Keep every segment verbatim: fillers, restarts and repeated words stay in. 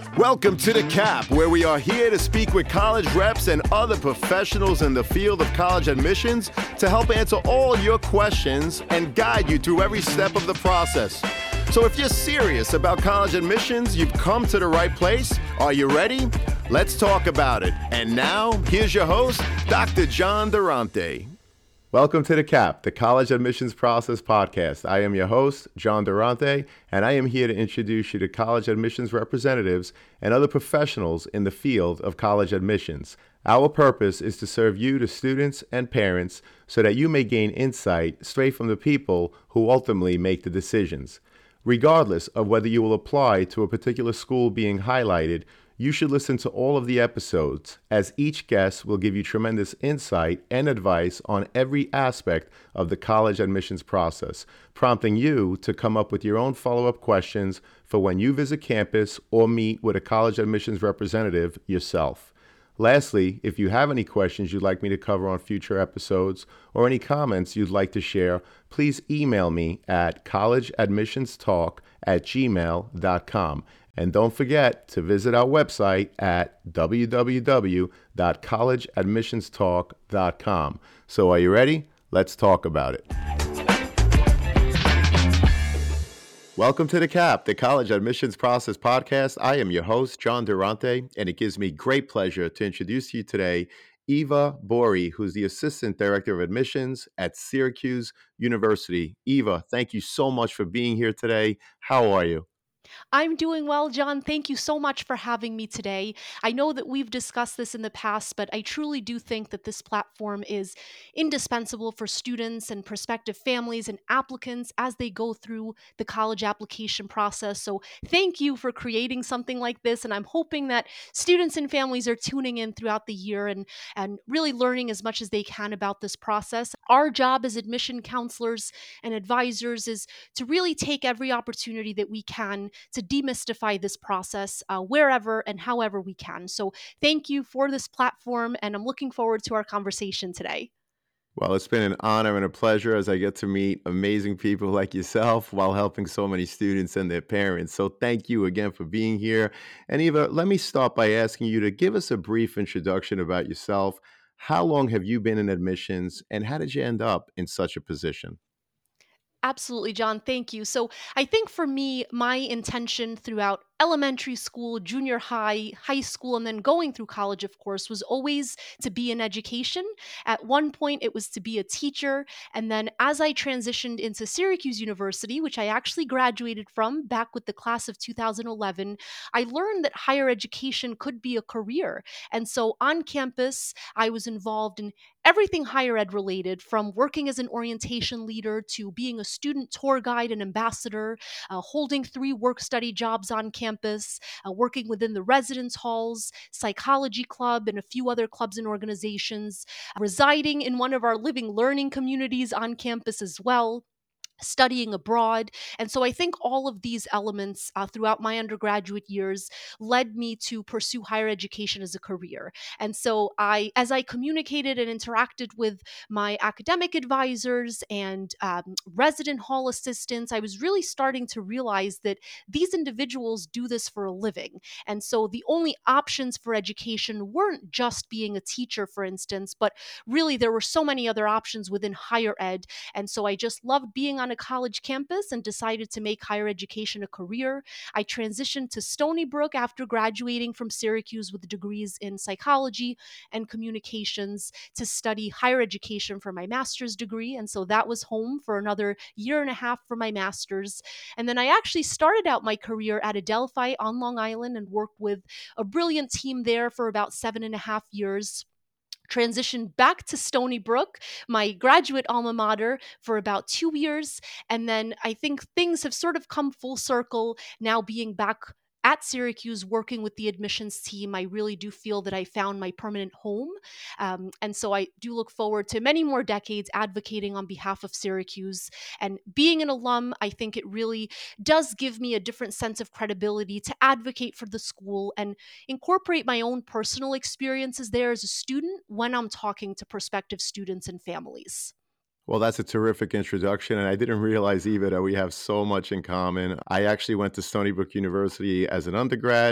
Welcome to The Cap, where we are here to speak with college reps and other professionals in the field of college admissions to help answer all your questions and guide you through every step of the process. So if you're serious about college admissions, you've come to the right place. Are you ready? Let's talk about it. And now, here's your host, Doctor John Durante. Welcome to The Cap, the College Admissions Process Podcast. I am your host, John Durante, and I am here to introduce you to college admissions representatives and other professionals in the field of college admissions. Our purpose is to serve you, the students and parents, so that you may gain insight straight from the people who ultimately make the decisions. Regardless of whether you will apply to a particular school being highlighted, you should listen to all of the episodes, as each guest will give you tremendous insight and advice on every aspect of the college admissions process, prompting you to come up with your own follow-up questions for when you visit campus or meet with a college admissions representative yourself. Lastly, if you have any questions you'd like me to cover on future episodes or any comments you'd like to share, please email me at collegeadmissionstalk at gmail dot com. And don't forget to visit our website at w w w dot college admissions talk dot com. So are you ready? Let's talk about it. Welcome to The Cap, the College Admissions Process Podcast. I am your host, John Durante, and it gives me great pleasure to introduce to you today Eva Bori, who's the Assistant Director of Admissions at Syracuse University. Eva, thank you so much for being here today. How are you? I'm doing well, John. Thank you so much for having me today. I know that we've discussed this in the past, but I truly do think that this platform is indispensable for students and prospective families and applicants as they go through the college application process. So thank you for creating something like this. And I'm hoping that students and families are tuning in throughout the year and, and really learning as much as they can about this process. Our job as admission counselors and advisors is to really take every opportunity that we can to demystify this process uh, wherever and however we can. So thank you for this platform, and I'm looking forward to our conversation today. Well, it's been an honor and a pleasure as I get to meet amazing people like yourself while helping so many students and their parents. So thank you again for being here. And Eva, let me start by asking you to give us a brief introduction about yourself. How long have you been in admissions, and how did you end up in such a position? Absolutely, John. Thank you. So I think for me, my intention throughout elementary school, junior high, high school, and then going through college, of course, was always to be in education. At one point, it was to be a teacher. And then as I transitioned into Syracuse University, which I actually graduated from back with the class of two thousand eleven, I learned that higher education could be a career. And so on campus, I was involved in everything higher ed related, from working as an orientation leader to being a student tour guide and ambassador, uh, holding three work study jobs on campus, uh, working within the residence halls, psychology club, and a few other clubs and organizations, residing in one of our living learning communities on campus as well, studying abroad. And so I think all of these elements uh, throughout my undergraduate years led me to pursue higher education as a career. And so I, as I communicated and interacted with my academic advisors and um, resident hall assistants, I was really starting to realize that these individuals do this for a living. And so the only options for education weren't just being a teacher, for instance, but really there were so many other options within higher ed. And so I just loved being on a college campus and decided to make higher education a career. I transitioned to Stony Brook after graduating from Syracuse with degrees in psychology and communications to study higher education for my master's degree. And so that was home for another year and a half for my master's. And then I actually started out my career at Adelphi on Long Island and worked with a brilliant team there for about seven and a half years. Transitioned back to Stony Brook, my graduate alma mater, for about two years. And then I think things have sort of come full circle now being back at Syracuse working with the admissions team. I really do feel that I found my permanent home. Um, and so I do look forward to many more decades advocating on behalf of Syracuse. And being an alum, I think it really does give me a different sense of credibility to advocate for the school and incorporate my own personal experiences there as a student when I'm talking to prospective students and families. Well, that's a terrific introduction, and I didn't realize, Eva, that we have so much in common. I actually went to Stony Brook University as an undergrad.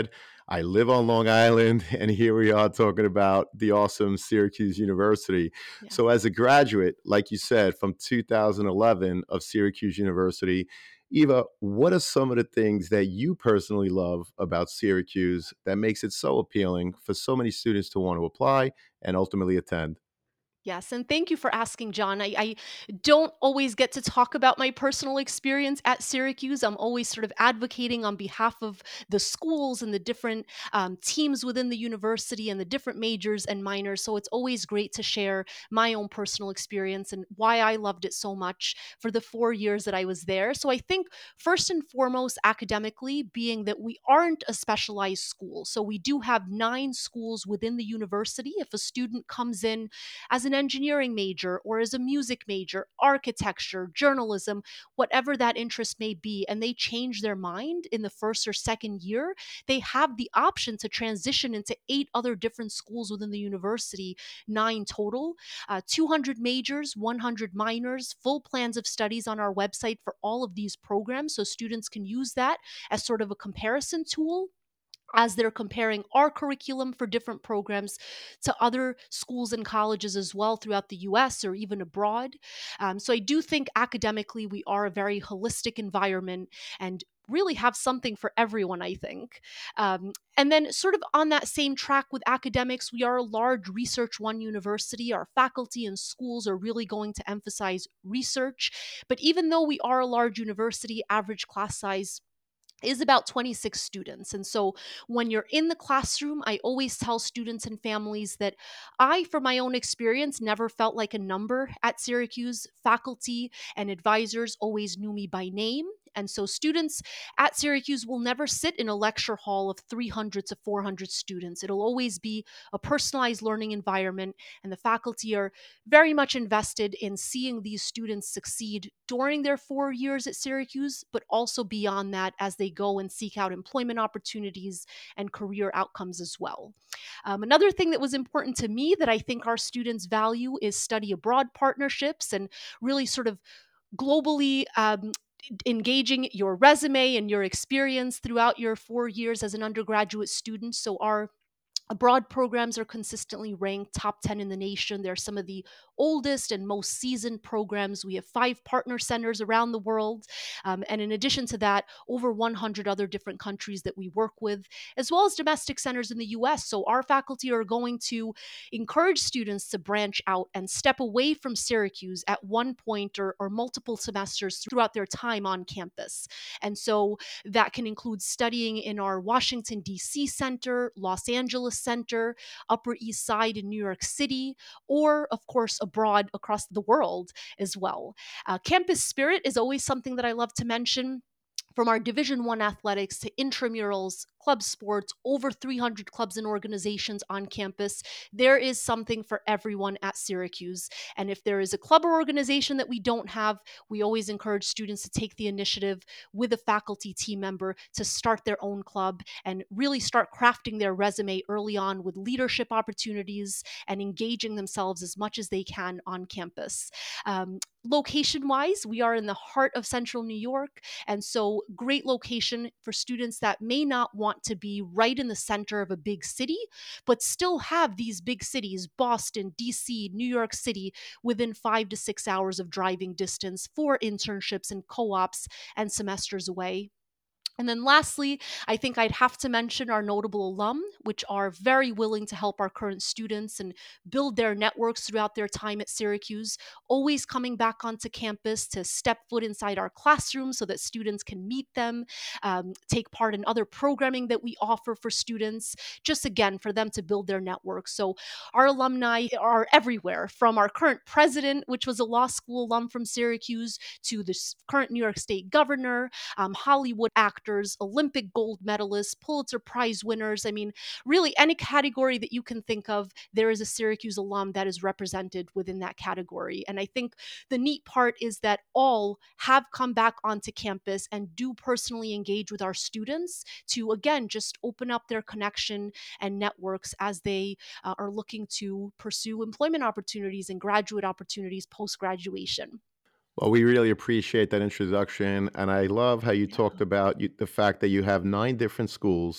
I live on Long Island, and here we are talking about the awesome Syracuse University. Yeah. So, as a graduate, like you said, from two thousand eleven of Syracuse University, Eva, what are some of the things that you personally love about Syracuse that makes it so appealing for so many students to want to apply and ultimately attend? Yes, and thank you for asking, John. I, I don't always get to talk about my personal experience at Syracuse. I'm always sort of advocating on behalf of the schools and the different um, teams within the university and the different majors and minors. So it's always great to share my own personal experience and why I loved it so much for the four years that I was there. So I think, first and foremost, academically, being that we aren't a specialized school. So we do have nine schools within the university. If a student comes in as an engineering major or as a music major, architecture, journalism, whatever that interest may be, and they change their mind in the first or second year, they have the option to transition into eight other different schools within the university, nine total, uh, two hundred majors, one hundred minors, full plans of studies on our website for all of these programs. So students can use that as sort of a comparison tool as they're comparing our curriculum for different programs to other schools and colleges as well throughout the U S or even abroad. Um, so I do think academically we are a very holistic environment and really have something for everyone, I think. Um, and then, sort of on that same track with academics, we are a large Research One university. Our faculty and schools are really going to emphasize research. But even though we are a large university, average class size is about twenty-six students. And so when you're in the classroom, I always tell students and families that I, from my own experience, never felt like a number at Syracuse. Faculty and advisors always knew me by name. And so students at Syracuse will never sit in a lecture hall of three hundred to four hundred students. It'll always be a personalized learning environment, and the faculty are very much invested in seeing these students succeed during their four years at Syracuse, but also beyond that as they go and seek out employment opportunities and career outcomes as well. Um, another thing that was important to me that I think our students value is study abroad partnerships and really sort of globally um, engaging your resume and your experience throughout your four years as an undergraduate student. So our abroad programs are consistently ranked top ten in the nation. They're some of the oldest and most seasoned programs. We have five partner centers around the world. Um, and in addition to that, over one hundred other different countries that we work with, as well as domestic centers in the U S. So our faculty are going to encourage students to branch out and step away from Syracuse at one point or, or multiple semesters throughout their time on campus. And so that can include studying in our Washington, D C center, Los Angeles center, Upper East Side in New York City, or, of course, abroad across the world as well. Uh, campus spirit is always something that I love to mention. From our Division One athletics to intramurals, club sports, over three hundred clubs and organizations on campus, there is something for everyone at Syracuse. And if there is a club or organization that we don't have, we always encourage students to take the initiative with a faculty team member to start their own club and really start crafting their resume early on with leadership opportunities and engaging themselves as much as they can on campus. Um, Location wise, we are in the heart of central New York. And so, great location for students that may not want to be right in the center of a big city, but still have these big cities, Boston, D C, New York City, within five to six hours of driving distance for internships and co ops and semesters away. And then lastly, I think I'd have to mention our notable alum, which are very willing to help our current students and build their networks throughout their time at Syracuse, always coming back onto campus to step foot inside our classroom so that students can meet them, um, take part in other programming that we offer for students, just again, for them to build their networks. So our alumni are everywhere, from our current president, which was a law school alum from Syracuse, to the s- current New York State governor, um, Hollywood actors, Olympic gold medalists, Pulitzer Prize winners. I mean, really, any category that you can think of, there is a Syracuse alum that is represented within that category. And I think the neat part is that all have come back onto campus and do personally engage with our students to, again, just open up their connection and networks as they uh, are looking to pursue employment opportunities and graduate opportunities post graduation. Well, we really appreciate that introduction. And I love how you Yeah. talked about you, the fact that you have nine different schools,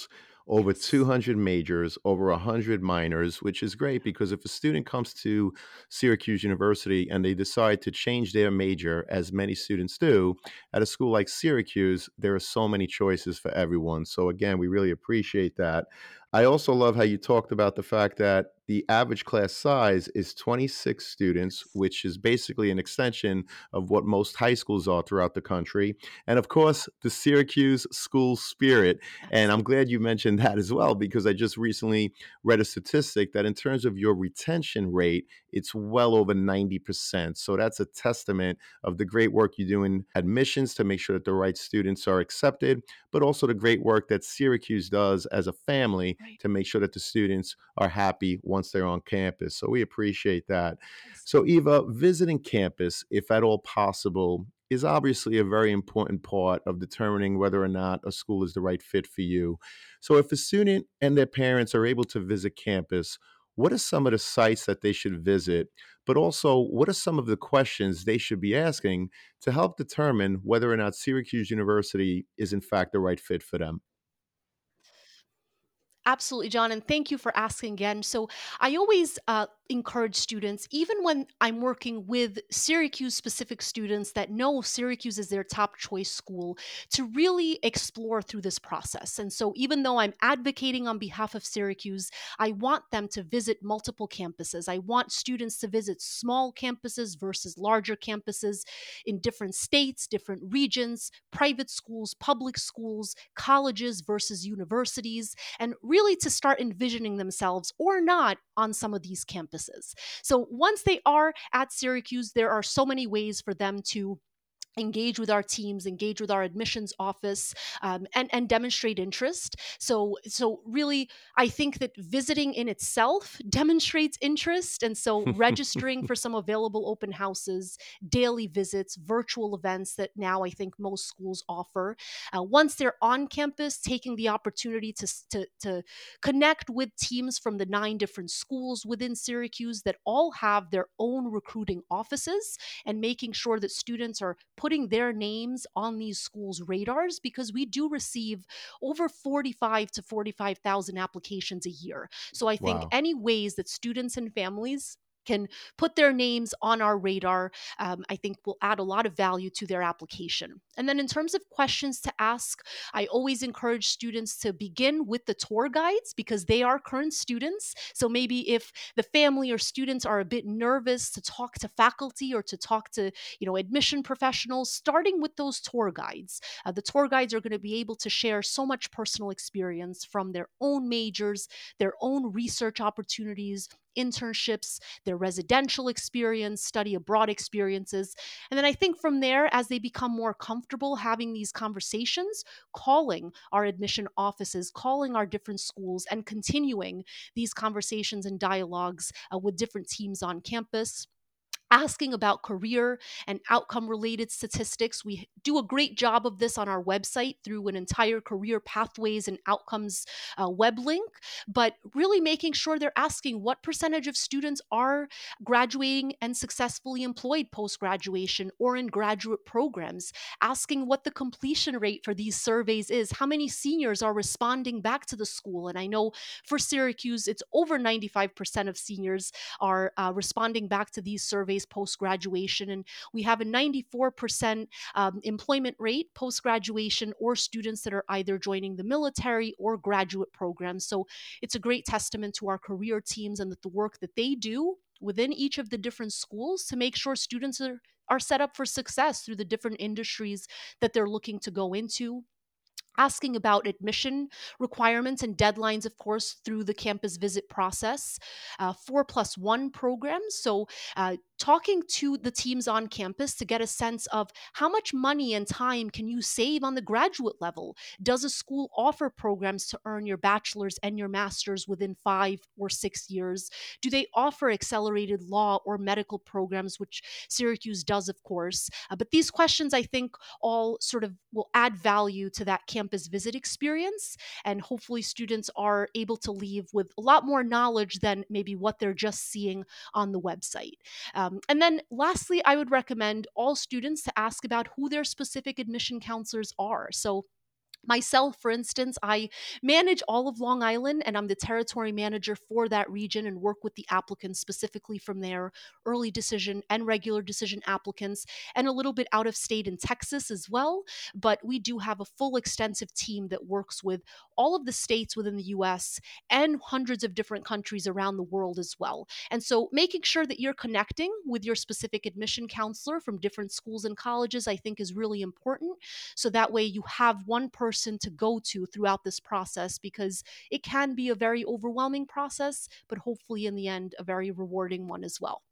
over Yes. two hundred majors, over one hundred minors, which is great because if a student comes to Syracuse University and they decide to change their major, as many students do, at a school like Syracuse, there are so many choices for everyone. So, again, we really appreciate that. I also love how you talked about the fact that the average class size is twenty-six students, Yes. which is basically an extension of what most high schools are throughout the country. And of course, the Syracuse school spirit. And Yes. I'm glad you mentioned that as well, because I just recently read a statistic that in terms of your retention rate, it's well over ninety percent. So that's a testament of the great work you do in admissions to make sure that the right students are accepted, but also the great work that Syracuse does as a family Right. to make sure that the students are happy once they're on campus. So we appreciate that. Yes. So, Eva, visiting campus, if at all possible, is obviously a very important part of determining whether or not a school is the right fit for you. So, if a student and their parents are able to visit campus, what are some of the sites that they should visit? But also, what are some of the questions they should be asking to help determine whether or not Syracuse University is, in fact, the right fit for them? Absolutely, John, and thank you for asking again. So, I always uh, encourage students, even when I'm working with Syracuse specific students that know Syracuse is their top choice school, to really explore through this process. And so, even though I'm advocating on behalf of Syracuse, I want them to visit multiple campuses. I want students to visit small campuses versus larger campuses in different states, different regions, private schools, public schools, colleges versus universities, and really to start envisioning themselves or not on some of these campuses. So once they are at Syracuse, there are so many ways for them to engage with our teams, engage with our admissions office, um, and and demonstrate interest. So so really, I think that visiting in itself demonstrates interest, and so registering for some available open houses, daily visits, virtual events that now I think most schools offer. Uh, once they're on campus, taking the opportunity to to to connect with teams from the nine different schools within Syracuse that all have their own recruiting offices, and making sure that students are putting their names on these schools' radars, because we do receive over forty-five to forty-five thousand applications a year. So I think Wow. any ways that students and families can put their names on our radar, um, I think will add a lot of value to their application. And then in terms of questions to ask, I always encourage students to begin with the tour guides because they are current students. So maybe if the family or students are a bit nervous to talk to faculty or to talk to, you know, admission professionals, starting with those tour guides. Uh, the tour guides are going to be able to share so much personal experience from their own majors, their own research opportunities, internships, their residential experience, study abroad experiences. And then I think from there, as they become more comfortable having these conversations, calling our admission offices, calling our different schools, and continuing these conversations and dialogues uh, with different teams on campus, asking about career and outcome related statistics. We do a great job of this on our website through an entire career pathways and outcomes uh, web link, but really making sure they're asking what percentage of students are graduating and successfully employed post graduation or in graduate programs, asking what the completion rate for these surveys is, how many seniors are responding back to the school. And I know for Syracuse, it's over ninety-five percent of seniors are uh, responding back to these surveys post graduation. And we have a ninety-four percent um, employment rate post graduation, or students that are either joining the military or graduate programs. So it's a great testament to our career teams and that the work that they do within each of the different schools to make sure students are, are set up for success through the different industries that they're looking to go into, asking about admission requirements and deadlines, of course, through the campus visit process, uh, four plus one programs. So, uh, talking to the teams on campus to get a sense of how much money and time can you save on the graduate level. Does a school offer programs to earn your bachelor's and your master's within five or six years? Do they offer accelerated law or medical programs, which Syracuse does, of course? Uh, but these questions, I think, all sort of will add value to that campus visit experience. And hopefully, students are able to leave with a lot more knowledge than maybe what they're just seeing on the website. Um, and then, lastly, I would recommend all students to ask about who their specific admission counselors are. So, Myself, for instance, I manage all of Long Island and I'm the territory manager for that region and work with the applicants specifically from there, early decision and regular decision applicants, and a little bit out of state in Texas as well. But we do have a full extensive team that works with all of the states within the U S and hundreds of different countries around the world as well. And so making sure that you're connecting with your specific admission counselor from different schools and colleges, I think is really important, so that way you have one person to go to throughout this process, because it can be a very overwhelming process, but hopefully in the end, a very rewarding one as well.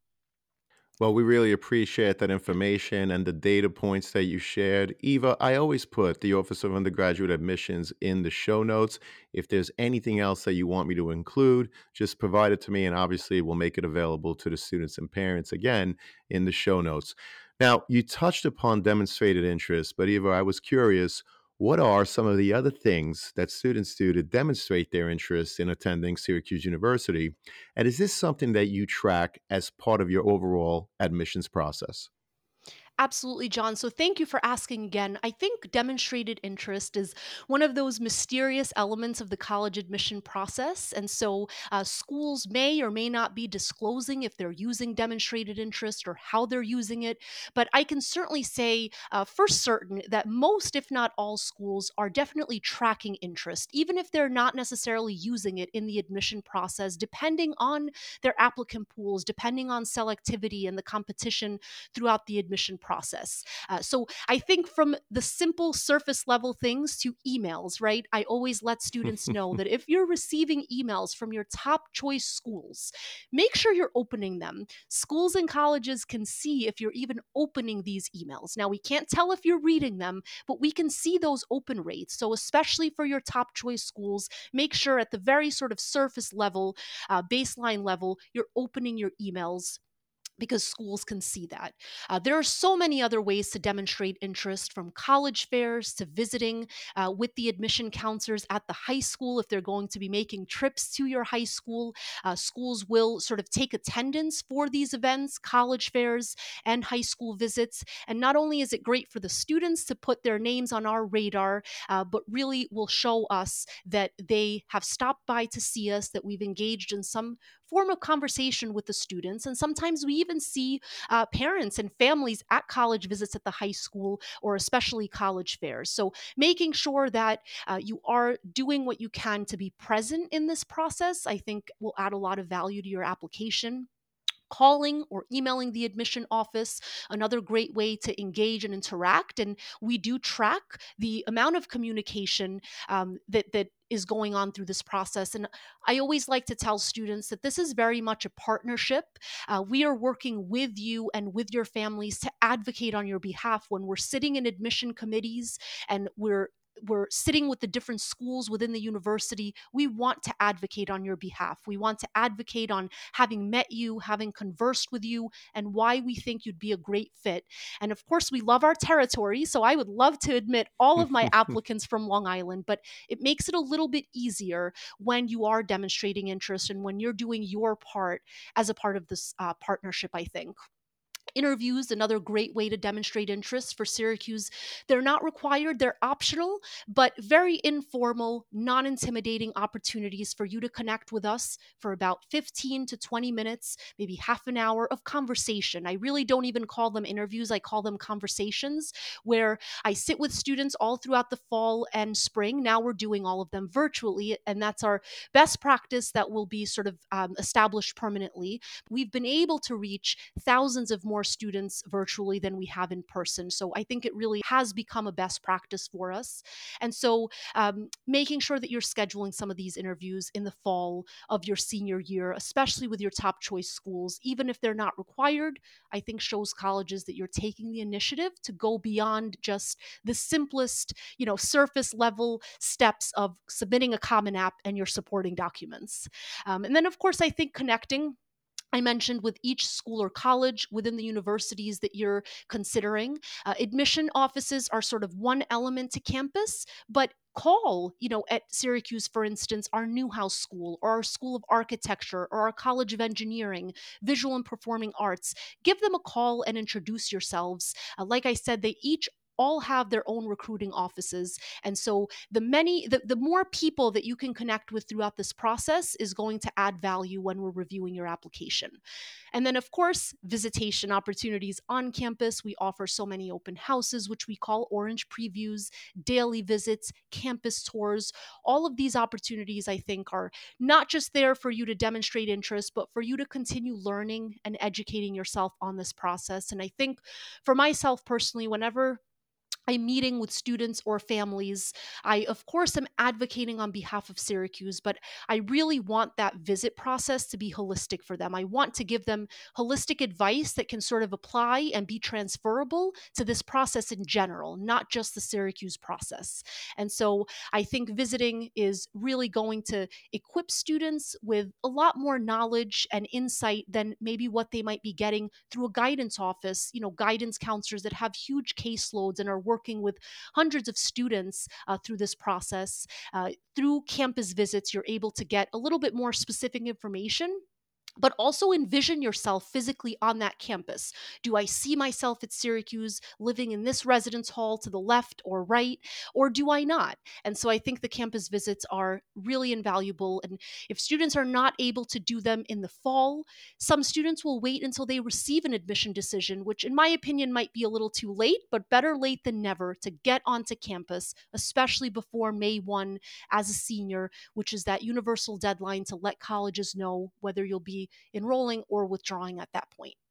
Well, we really appreciate that information and the data points that you shared. Eva, I always put the Office of Undergraduate Admissions in the show notes. If there's anything else that you want me to include, just provide it to me, and obviously we'll make it available to the students and parents again in the show notes. Now, you touched upon demonstrated interest, but Eva, I was curious, what are some of the other things that students do to demonstrate their interest in attending Syracuse University? And is this something that you track as part of your overall admissions process? Absolutely, John. So thank you for asking again. I think demonstrated interest is one of those mysterious elements of the college admission process. And so uh, schools may or may not be disclosing if they're using demonstrated interest or how they're using it. But I can certainly say uh, for certain that most, if not all, schools are definitely tracking interest, even if they're not necessarily using it in the admission process, depending on their applicant pools, depending on selectivity and the competition throughout the admission process. Uh, so I think from the simple surface level things to emails, right? I always let students know that if you're receiving emails from your top choice schools, make sure you're opening them. Schools and colleges can see if you're even opening these emails. Now, we can't tell if you're reading them, but we can see those open rates. So, especially for your top choice schools, make sure at the very sort of surface level, uh, baseline level, you're opening your emails, because schools can see that. Uh, there are so many other ways to demonstrate interest, from college fairs to visiting uh, with the admission counselors at the high school if they're going to be making trips to your high school. Uh, schools will sort of take attendance for these events, college fairs, and high school visits. And not only is it great for the students to put their names on our radar, uh, but really will show us that they have stopped by to see us, that we've engaged in some form of conversation with the students. And sometimes we even see uh, parents and families at college visits at the high school, or especially college fairs. So making sure that uh, you are doing what you can to be present in this process, I think will add a lot of value to your application. Calling or emailing the admission office, another great way to engage and interact. And we do track the amount of communication um, that that is going on through this process. And I always like to tell students that this is very much a partnership. Uh, we are working with you and with your families to advocate on your behalf when we're sitting in admission committees and we're we're sitting with the different schools within the university. We want to advocate on your behalf. We want to advocate on having met you, having conversed with you, and why we think you'd be a great fit. And of course, we love our territory, so I would love to admit all of my applicants from Long Island, but it makes it a little bit easier when you are demonstrating interest and when you're doing your part as a part of this uh, partnership, I think. Interviews, another great way to demonstrate interest for Syracuse. They're not required, they're optional, but very informal, non intimidating opportunities for you to connect with us for about fifteen to twenty minutes, maybe half an hour of conversation. I really don't even call them interviews, I call them conversations, where I sit with students all throughout the fall and spring. Now we're doing all of them virtually, and that's our best practice that will be sort of um, established permanently. We've been able to reach thousands of more students virtually than we have in person. So I think it really has become a best practice for us. And so um, making sure that you're scheduling some of these interviews in the fall of your senior year, especially with your top choice schools, even if they're not required, I think shows colleges that you're taking the initiative to go beyond just the simplest, you know, surface level steps of submitting a Common App and your supporting documents. Um, and then, of course, I think connecting, I mentioned, with each school or college within the universities that you're considering. Uh, admission offices are sort of one element to campus, but call, you know, at Syracuse, for instance, our Newhouse School or our School of Architecture or our College of Engineering, Visual and Performing Arts. Give them a call and introduce yourselves. Uh, like I said, they each all have their own recruiting offices. And so the many the, the more people that you can connect with throughout this process is going to add value when we're reviewing your application. And then, of course, visitation opportunities on campus. We offer so many open houses, which we call orange previews, daily visits, campus tours. All of these opportunities, I think, are not just there for you to demonstrate interest, but for you to continue learning and educating yourself on this process. And I think for myself personally, whenever I'm meeting with students or families, I, of course, am advocating on behalf of Syracuse, but I really want that visit process to be holistic for them. I want to give them holistic advice that can sort of apply and be transferable to this process in general, not just the Syracuse process. And so I think visiting is really going to equip students with a lot more knowledge and insight than maybe what they might be getting through a guidance office, you know, guidance counselors that have huge caseloads and are working with hundreds of students uh, through this process. Uh, through campus visits, you're able to get a little bit more specific information, but also envision yourself physically on that campus. Do I see myself at Syracuse living in this residence hall to the left or right, or do I not? And so I think the campus visits are really invaluable. And if students are not able to do them in the fall, some students will wait until they receive an admission decision, which in my opinion might be a little too late, but better late than never to get onto campus, especially before May first as a senior, which is that universal deadline to let colleges know whether you'll be enrolling or withdrawing at that point.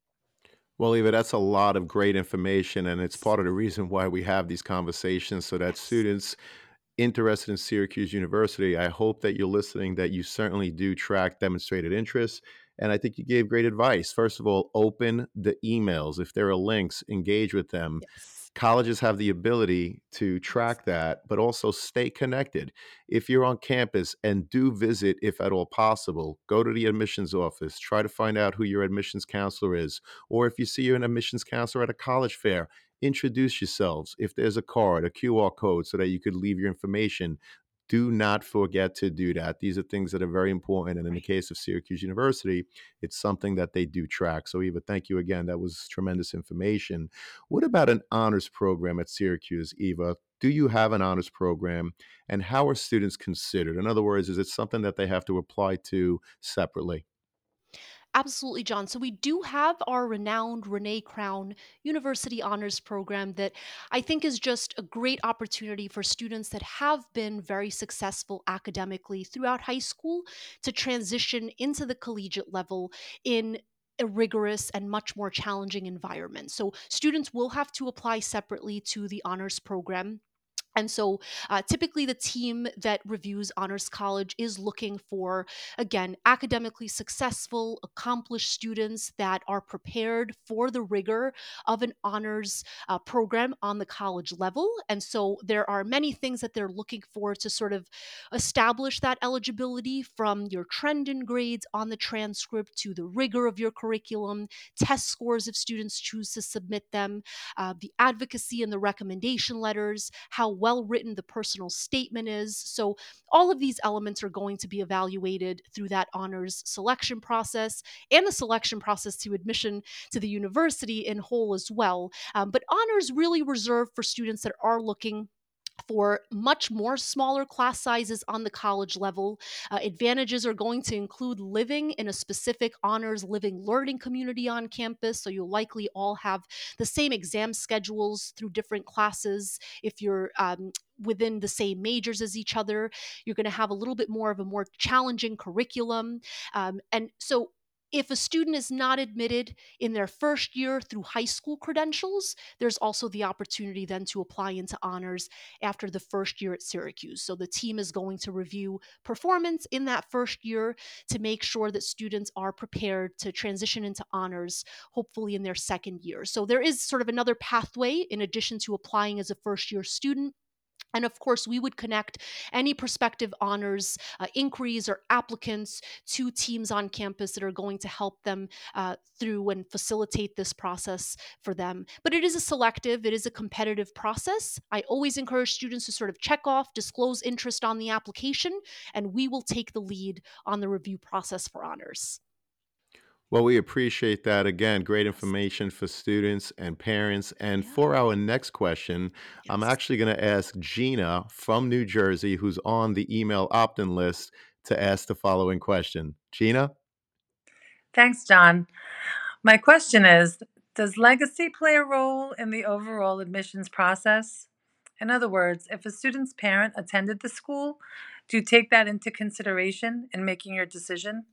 Well, Eva, that's a lot of great information, and it's Yes. part of the reason why we have these conversations so that Yes. students interested in Syracuse University, I hope that you're listening, that you certainly do track demonstrated interest. And I think you gave great advice. First of all, open the emails. If there are links, engage with them. Yes. Colleges have the ability to Yes. track that, but also stay connected. If you're on campus and do visit, if at all possible, go to the admissions office, try to find out who your admissions counselor is. Or if you see an admissions counselor at a college fair, introduce yourselves. If there's a card, a Q R code, so that you could leave your information, do not forget to do that. These are things that are very important. And in the Right. case of Syracuse University, it's something that they do track. So, Eva, thank you again. That was tremendous information. What about an honors program at Syracuse, Eva? Do you have an honors program? And how are students considered? In other words, is it something that they have to apply to separately? Absolutely, John. So we do have our renowned Renee Crown University Honors Program that I think is just a great opportunity for students that have been very successful academically throughout high school to transition into the collegiate level in a rigorous and much more challenging environment. So students will have to apply separately to the honors program. And so, uh, typically, the team that reviews Honors College is looking for, again, academically successful, accomplished students that are prepared for the rigor of an honors uh, program on the college level. And so, there are many things that they're looking for to sort of establish that eligibility, from your trend in grades on the transcript to the rigor of your curriculum, test scores if students choose to submit them, uh, the advocacy and the recommendation letters, how well written the personal statement is. So, all of these elements are going to be evaluated through that honors selection process and the selection process to admission to the university in whole as well. Um, but honors really reserved for students that are looking for much more smaller class sizes on the college level. Uh, advantages are going to include living in a specific honors living learning community on campus. So you'll likely all have the same exam schedules through different classes. If you're um, within the same majors as each other, you're going to have a little bit more of a more challenging curriculum. Um, and so if a student is not admitted in their first year through high school credentials, there's also the opportunity then to apply into honors after the first year at Syracuse. So the team is going to review performance in that first year to make sure that students are prepared to transition into honors, hopefully in their second year. So there is sort of another pathway in addition to applying as a first year student. And of course, we would connect any prospective honors uh, inquiries or applicants to teams on campus that are going to help them uh, through and facilitate this process for them. But it is a selective, it is a competitive process. I always encourage students to sort of check off, disclose interest on the application, and we will take the lead on the review process for honors. Well, we appreciate that. Again, great Yes. information for students and parents. And Yeah. for our next question, I'm Yes. actually going to ask Gina from New Jersey, who's on the email opt in list, to ask the following question. Gina? Thanks, John. My question is, does legacy play a role in the overall admissions process? In other words, if a student's parent attended the school, do you take that into consideration in making your decision?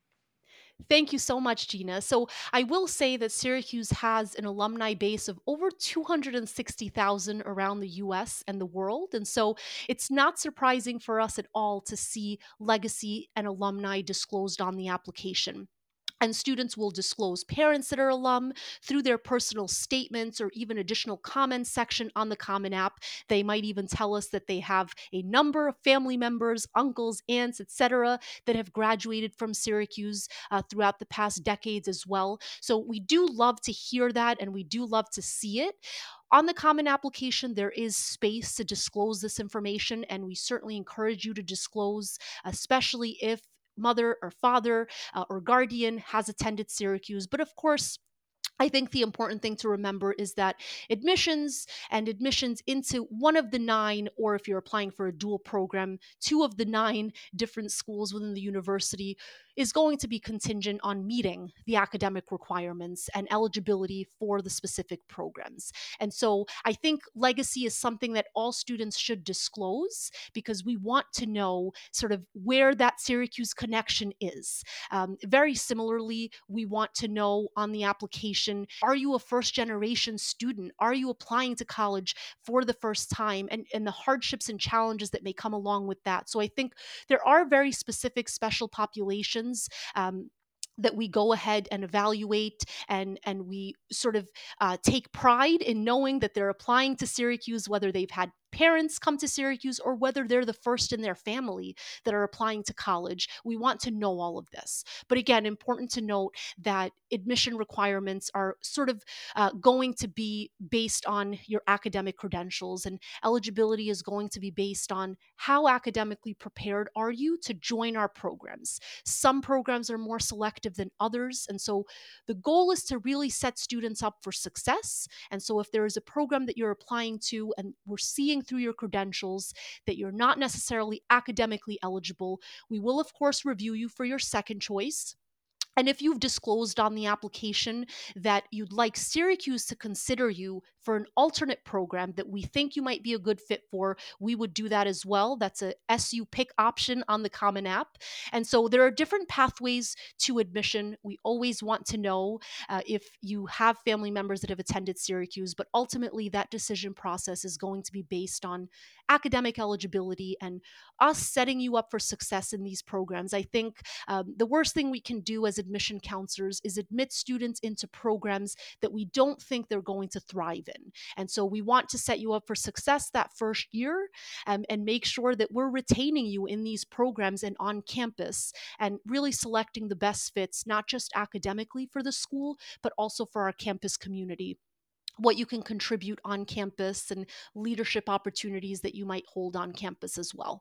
Thank you so much, Gina. So, I will say that Syracuse has an alumni base of over two hundred sixty thousand around the U S and the world. And so, it's not surprising for us at all to see legacy and alumni disclosed on the application. And students will disclose parents that are alum through their personal statements or even additional comments section on the Common App. They might even tell us that they have a number of family members, uncles, aunts, et cetera, that have graduated from Syracuse uh, throughout the past decades as well. So we do love to hear that and we do love to see it. On the Common Application, there is space to disclose this information, and we certainly encourage you to disclose, especially if mother or father uh, or guardian has attended Syracuse. But of course, I think the important thing to remember is that admissions and admissions into one of the nine, or if you're applying for a dual program, two of the nine different schools within the university, is going to be contingent on meeting the academic requirements and eligibility for the specific programs. And so I think legacy is something that all students should disclose because we want to know sort of where that Syracuse connection is. Um, very similarly, we want to know on the application, are you a first generation student? Are you applying to college for the first time? And, and the hardships and challenges that may come along with that. So I think there are very specific special populations. Um, that we go ahead and evaluate, and and we sort of uh, take pride in knowing that they're applying to Syracuse, whether they've had parents come to Syracuse or whether they're the first in their family that are applying to college. We want to know all of this. But again, important to note that admission requirements are sort of uh, going to be based on your academic credentials, and eligibility is going to be based on how academically prepared are you to join our programs. Some programs are more selective than others. And so the goal is to really set students up for success. And so if there is a program that you're applying to and we're seeing through your credentials that you're not necessarily academically eligible, we will, of course, review you for your second choice. And if you've disclosed on the application that you'd like Syracuse to consider you for an alternate program that we think you might be a good fit for, we would do that as well. That's a S U pick option on the Common App. And so there are different pathways to admission. We always want to know uh, if you have family members that have attended Syracuse, but ultimately that decision process is going to be based on academic eligibility and us setting you up for success in these programs. I think um, the worst thing we can do as admission counselors is admit students into programs that we don't think they're going to thrive in. And so we want to set you up for success that first year, um, and make sure that we're retaining you in these programs and on campus and really selecting the best fits, not just academically for the school, but also for our campus community, what you can contribute on campus and leadership opportunities that you might hold on campus as well.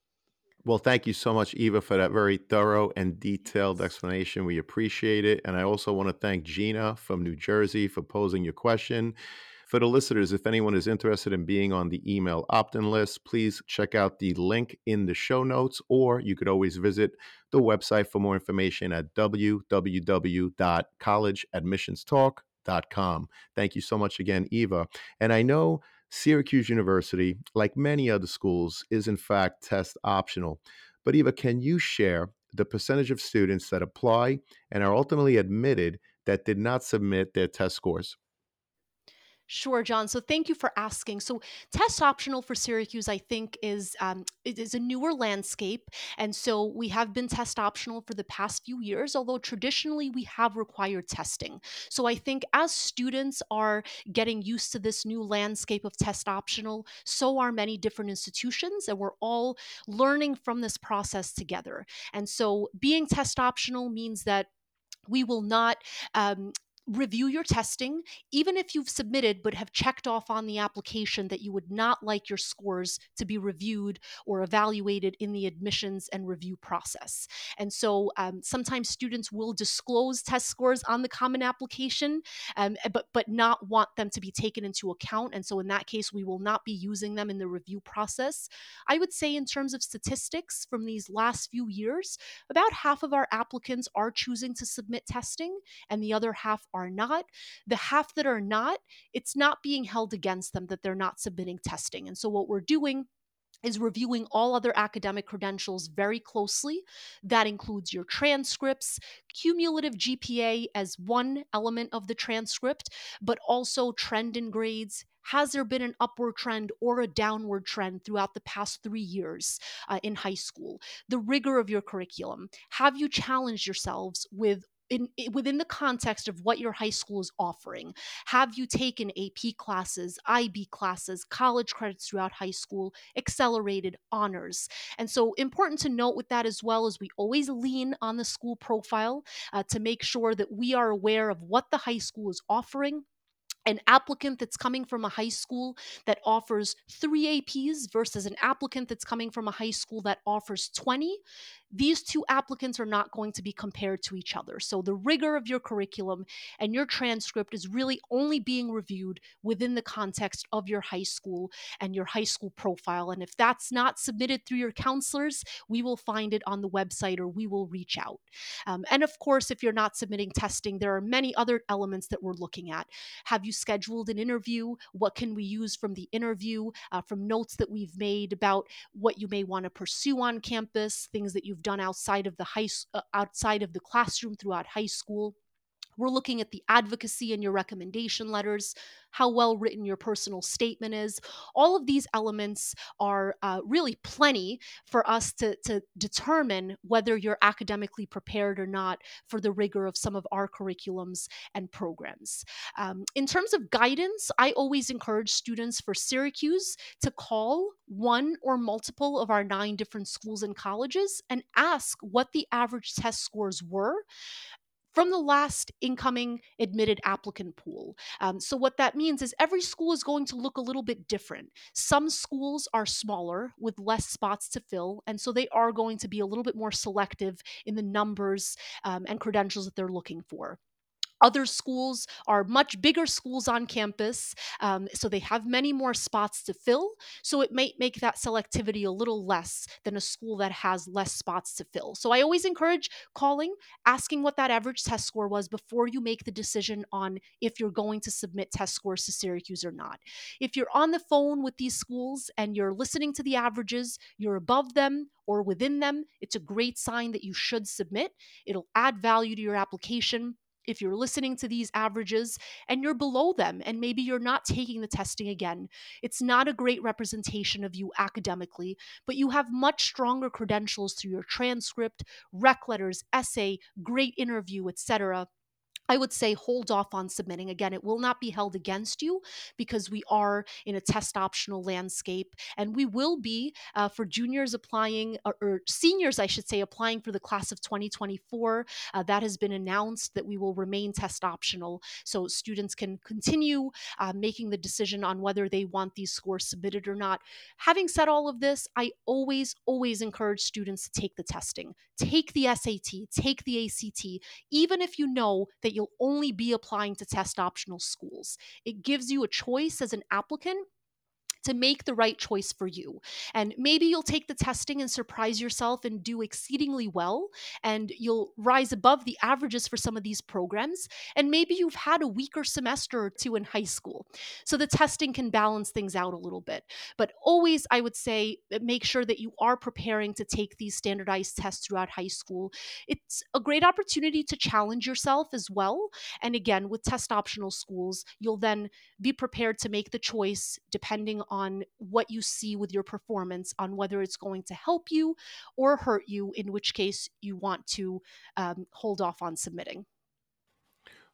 Well, thank you so much, Eva, for that very thorough and detailed Yes. explanation. We appreciate it. And I also want to thank Gina from New Jersey for posing your question. For the listeners, if anyone is interested in being on the email opt in list, please check out the link in the show notes, or you could always visit the website for more information at w w w dot college admissions talk dot com. Thank you so much again, Eva. And I know Syracuse University, like many other schools, is in fact test optional. But Eva, can you share the percentage of students that apply and are ultimately admitted that did not submit their test scores? Sure, John. So thank you for asking. So test optional for Syracuse, I think, is um, it is a newer landscape, and so we have been test optional for the past few years. Although traditionally we have required testing. So I think as students are getting used to this new landscape of test optional, so are many different institutions, and we're all learning from this process together. And so being test optional means that we will not. Um, review your testing, even if you've submitted but have checked off on the application that you would not like your scores to be reviewed or evaluated in the admissions and review process. And so um, sometimes students will disclose test scores on the Common Application, um, but, but not want them to be taken into account. And so in that case, we will not be using them in the review process. I would say, in terms of statistics from these last few years, about half of our applicants are choosing to submit testing and the other half are not. The half that are not, it's not being held against them that they're not submitting testing. And so what we're doing is reviewing all other academic credentials very closely. That includes your transcripts, cumulative G P A as one element of the transcript, but also trend in grades. Has there been an upward trend or a downward trend throughout the past three years uh, in high school? The rigor of your curriculum. Have you challenged yourselves with in, within the context of what your high school is offering? Have you taken A P classes, I B classes, college credits throughout high school, accelerated honors? And so, important to note with that as well is we always lean on the school profile uh, to make sure that we are aware of what the high school is offering. An applicant that's coming from a high school that offers three A Ps versus an applicant that's coming from a high school that offers twenty, these two applicants are not going to be compared to each other. So the rigor of your curriculum and your transcript is really only being reviewed within the context of your high school and your high school profile. And if that's not submitted through your counselors, we will find it on the website or we will reach out. Um, and of course, if you're not submitting testing, there are many other elements that we're looking at. Have you scheduled an interview? What can we use from the interview, uh, from notes that we've made about what you may want to pursue on campus, things that you've done outside of the high uh, outside of the classroom throughout high school? We're looking at the advocacy in your recommendation letters, how well written your personal statement is. All of these elements are uh, really plenty for us to, to determine whether you're academically prepared or not for the rigor of some of our curriculums and programs. Um, in terms of guidance, I always encourage students for Syracuse to call one or multiple of our nine different schools and colleges and ask what the average test scores were from the last incoming admitted applicant pool. Um, so, what that means is every school is going to look a little bit different. Some schools are smaller with less spots to fill, and so they are going to be a little bit more selective in the numbers um, and credentials that they're looking for. Other schools are much bigger schools on campus, um, so they have many more spots to fill. So it might make that selectivity a little less than a school that has less spots to fill. So I always encourage calling, asking what that average test score was before you make the decision on if you're going to submit test scores to Syracuse or not. If you're on the phone with these schools and you're listening to the averages, you're above them or within them, it's a great sign that you should submit. It'll add value to your application. If you're listening to these averages and you're below them and maybe you're not taking the testing again, it's not a great representation of you academically, but you have much stronger credentials through your transcript, rec letters, essay, great interview, et cetera. I would say hold off on submitting. Again, it will not be held against you because we are in a test optional landscape. And we will be uh, for juniors applying, or, or seniors, I should say, applying for the class of twenty twenty-four. Uh, that has been announced that we will remain test optional. So students can continue uh, making the decision on whether they want these scores submitted or not. Having said all of this, I always, always encourage students to take the testing. Take the S A T, take the A C T, even if you know that you'll only be applying to test optional schools. It gives you a choice as an applicant to make the right choice for you. And maybe you'll take the testing and surprise yourself and do exceedingly well, and you'll rise above the averages for some of these programs. And maybe you've had a weaker semester or two in high school. So the testing can balance things out a little bit. But always, I would say, make sure that you are preparing to take these standardized tests throughout high school. It's a great opportunity to challenge yourself as well. And again, with test optional schools, you'll then be prepared to make the choice depending on what you see with your performance on whether it's going to help you or hurt you, in which case you want to um, hold off on submitting.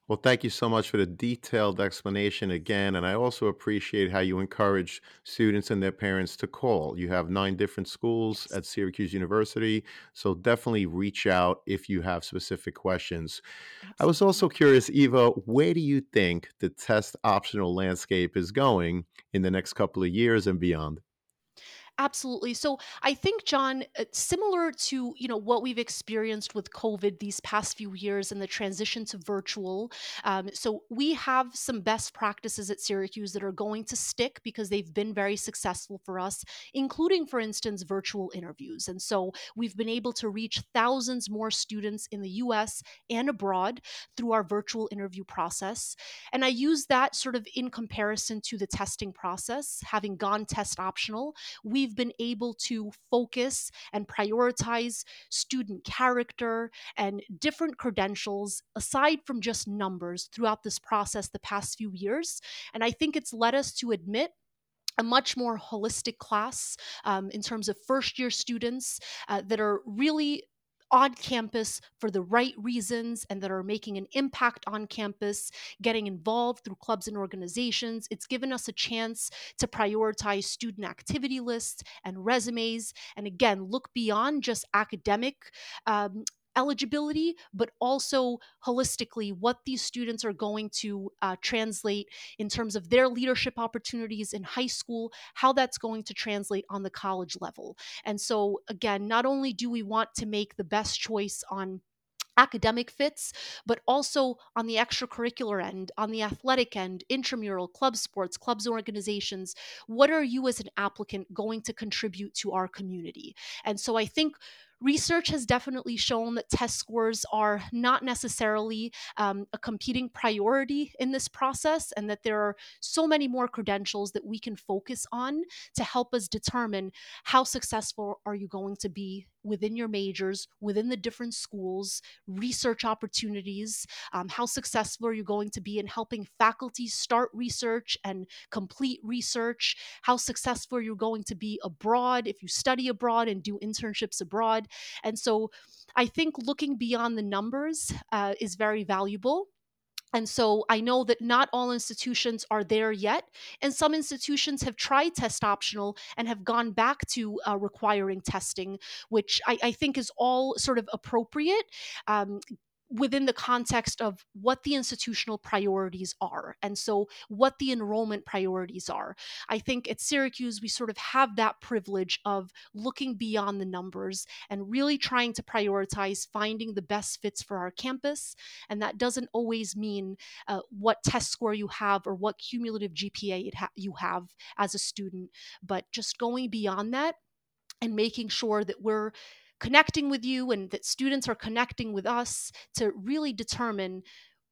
Well, thank you so much for the detailed explanation again. And I also appreciate how you encourage students and their parents to call. You have nine different schools Yes, at Syracuse University, so definitely reach out if you have specific questions. I was absolutely. also curious, Eva, where do you think the test optional landscape is going in the next couple of years and beyond? Absolutely. So I think, John, uh, similar to you know what we've experienced with COVID these past few years and the transition to virtual. Um, so we have some best practices at Syracuse that are going to stick because they've been very successful for us, including, for instance, virtual interviews. And so we've been able to reach thousands more students in the U S and abroad through our virtual interview process. And I use that sort of in comparison to the testing process, having gone test optional. We've been able to focus and prioritize student character and different credentials aside from just numbers throughout this process the past few years. And I think it's led us to admit a much more holistic class um, in terms of first year students uh, that are really on campus for the right reasons and that are making an impact on campus, getting involved through clubs and organizations. It's given us a chance to prioritize student activity lists and resumes. And again, look beyond just academic um, eligibility, but also holistically what these students are going to uh, translate in terms of their leadership opportunities in high school, how that's going to translate on the college level. And so, again, not only do we want to make the best choice on academic fits, but also on the extracurricular end, on the athletic end, intramural, club sports, clubs, organizations. What are you as an applicant going to contribute to our community? And so I think research has definitely shown that test scores are not necessarily um, a competing priority in this process, and that there are so many more credentials that we can focus on to help us determine how successful are you going to be within your majors, within the different schools, research opportunities, um, how successful are you going to be in helping faculty start research and complete research, how successful are you going to be abroad if you study abroad and do internships abroad. And so I think looking beyond the numbers uh, is very valuable. And so I know that not all institutions are there yet. And some institutions have tried test optional and have gone back to uh, requiring testing, which I, I think is all sort of appropriate. Um, within the context of what the institutional priorities are and so what the enrollment priorities are. I think at Syracuse we sort of have that privilege of looking beyond the numbers and really trying to prioritize finding the best fits for our campus. And that doesn't always mean uh, what test score you have or what cumulative G P A it ha- you have as a student, but just going beyond that and making sure that we're connecting with you and that students are connecting with us to really determine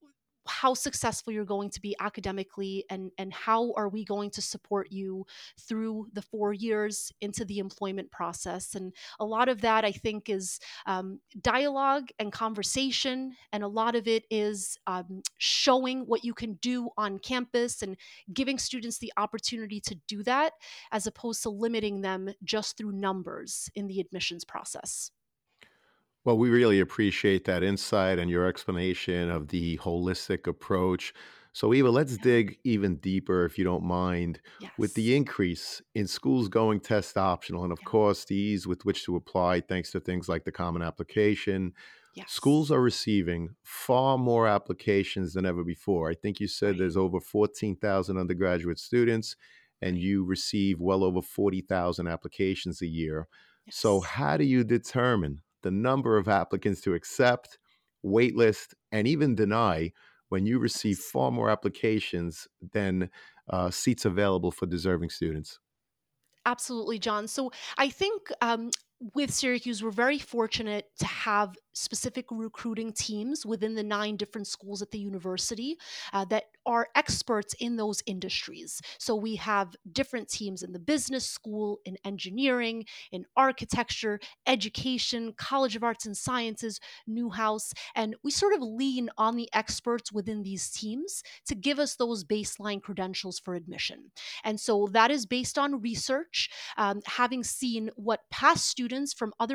how successful you're going to be academically, and and how are we going to support you through the four years into the employment process. And a lot of that I think is um, dialogue and conversation, and a lot of it is um, showing what you can do on campus and giving students the opportunity to do that, as opposed to limiting them just through numbers in the admissions process. Well, we really appreciate that insight and your explanation of the holistic approach. So, Eva, let's Yeah. dig even deeper, if you don't mind, with Yes. the increase in schools going test optional, and of Yeah. course, the ease with which to apply, thanks to things like the Common Application. Schools Yes. are receiving far more applications than ever before. I think you said Right. there's over fourteen thousand undergraduate students, and Right. you receive well over forty thousand applications a year. So, Yes. how do you determine the number of applicants to accept, waitlist, and even deny when you receive Yes. far more applications than uh, seats available for deserving students? Absolutely, John. So I think um, with Syracuse, we're very fortunate to have specific recruiting teams within the nine different schools at the university uh, that are experts in those industries. So we have different teams in the business school, in engineering, in architecture, education, College of Arts and Sciences, Newhouse, and we sort of lean on the experts within these teams to give us those baseline credentials for admission. And so that is based on research, um, having seen what past students from other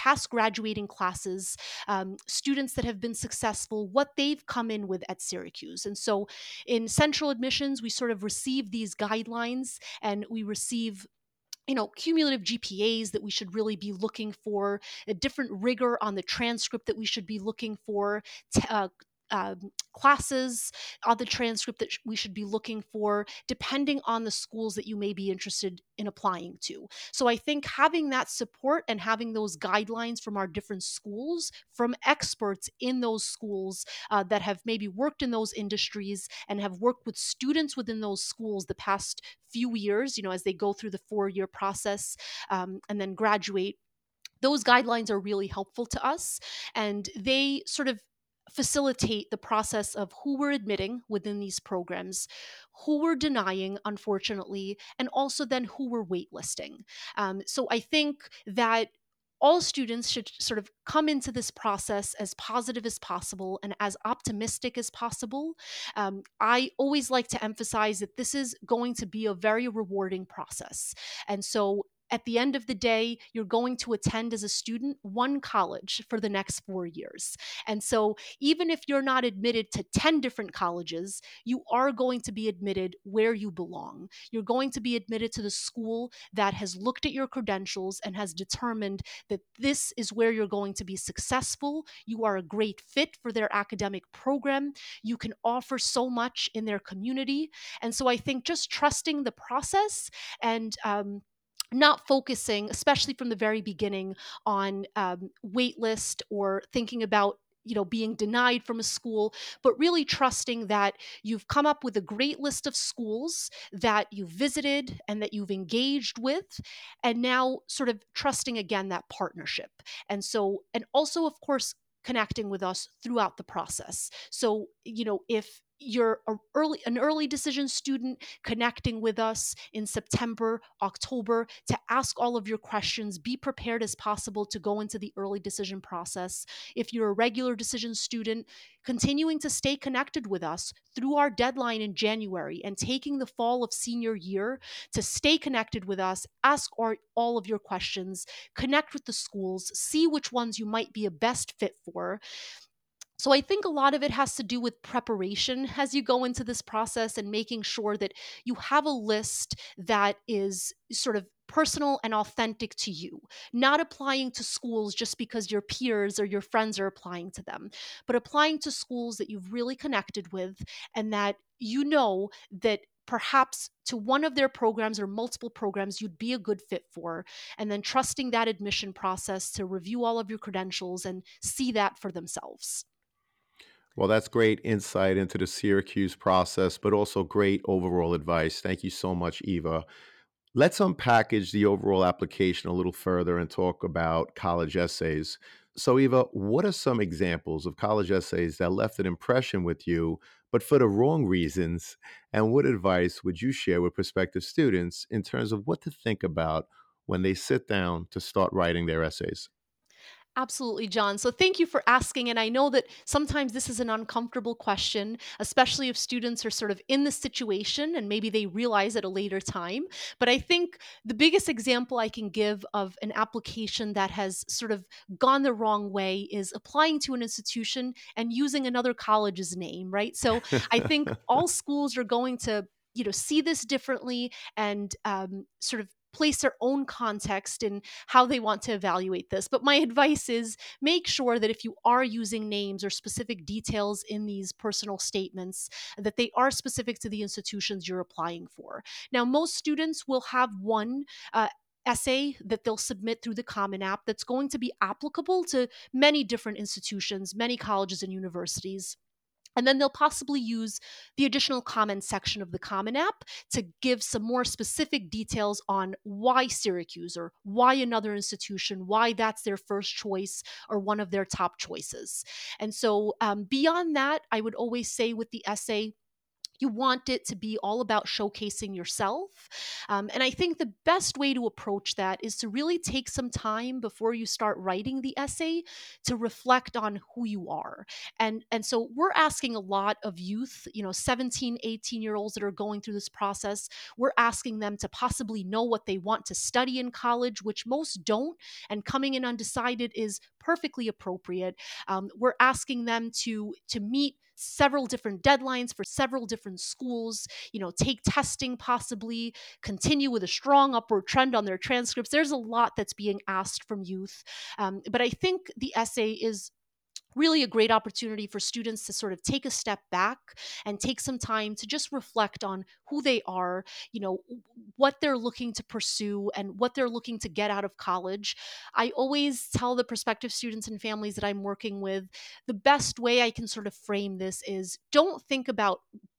past graduating classes, um, students that have been successful, what they've come in with at Syracuse. And so in central admissions, we sort of receive these guidelines and we receive you know, cumulative G P As that we should really be looking for, a different rigor on the transcript that we should be looking for, t- uh, um, classes on the transcript that sh- we should be looking for, depending on the schools that you may be interested in applying to. So I think having that support and having those guidelines from our different schools, from experts in those schools uh, that have maybe worked in those industries and have worked with students within those schools the past few years, you know, as they go through the four year process um, and then graduate, those guidelines are really helpful to us. And they sort of facilitate the process of who we're admitting within these programs, who we're denying, unfortunately, and also then who we're waitlisting. Um, so I think that all students should sort of come into this process as positive as possible and as optimistic as possible. Um, I always like to emphasize that this is going to be a very rewarding process. And so at the end of the day, you're going to attend as a student one college for the next four years. And so, even if you're not admitted to ten different colleges, you are going to be admitted where you belong. You're going to be admitted to the school that has looked at your credentials and has determined that this is where you're going to be successful. You are a great fit for their academic program. You can offer so much in their community. And so, I think just trusting the process and, um, not focusing, especially from the very beginning, on um, waitlist or thinking about you know being denied from a school, but really trusting that you've come up with a great list of schools that you've visited and that you've engaged with, and now sort of trusting again that partnership. And so, and also, of course, connecting with us throughout the process. So, you know, if you're a early an early decision student, connecting with us in September, October to ask all of your questions, be prepared as possible to go into the early decision process. If you're a regular decision student, continuing to stay connected with us through our deadline in January and taking the fall of senior year to stay connected with us, ask our, all of your questions, connect with the schools, see which ones you might be a best fit for. So I think a lot of it has to do with preparation as you go into this process and making sure that you have a list that is sort of personal and authentic to you, not applying to schools just because your peers or your friends are applying to them, but applying to schools that you've really connected with and that you know that perhaps to one of their programs or multiple programs you'd be a good fit for, and then trusting that admission process to review all of your credentials and see that for themselves. Well, that's great insight into the Syracuse process, but also great overall advice. Thank you so much, Eva. Let's unpackage the overall application a little further and talk about college essays. So, Eva, what are some examples of college essays that left an impression with you, but for the wrong reasons? And what advice would you share with prospective students in terms of what to think about when they sit down to start writing their essays? Absolutely, John. So thank you for asking. And I know that sometimes this is an uncomfortable question, especially if students are sort of in the situation and maybe they realize at a later time. But I think the biggest example I can give of an application that has sort of gone the wrong way is applying to an institution and using another college's name, right? So I think all schools are going to you know see this differently and um, sort of place their own context in how they want to evaluate this. But my advice is make sure that if you are using names or specific details in these personal statements, that they are specific to the institutions you're applying for. Now, most students will have one uh, essay that they'll submit through the Common App that's going to be applicable to many different institutions, many colleges and universities. And then they'll possibly use the additional comments section of the Common App to give some more specific details on why Syracuse or why another institution, why that's their first choice or one of their top choices. And so, um, beyond that, I would always say with the essay, You want it to be all about showcasing yourself. Um, and I think the best way to approach that is to really take some time before you start writing the essay to reflect on who you are. And, and so we're asking a lot of youth, you know, seventeen, eighteen year olds that are going through this process. We're asking them to possibly know what they want to study in college, which most don't. And coming in undecided is perfectly appropriate. Um, we're asking them to to meet several different deadlines for several different schools, you know, take testing possibly, continue with a strong upward trend on their transcripts. There's a lot that's being asked from youth. Um, but I think the essay is really a great opportunity for students to sort of take a step back and take some time to just reflect on who they are, you know, what they're looking to pursue and what they're looking to get out of college. I always tell the prospective students and families that I'm working with, the best way I can sort of frame this is don't think about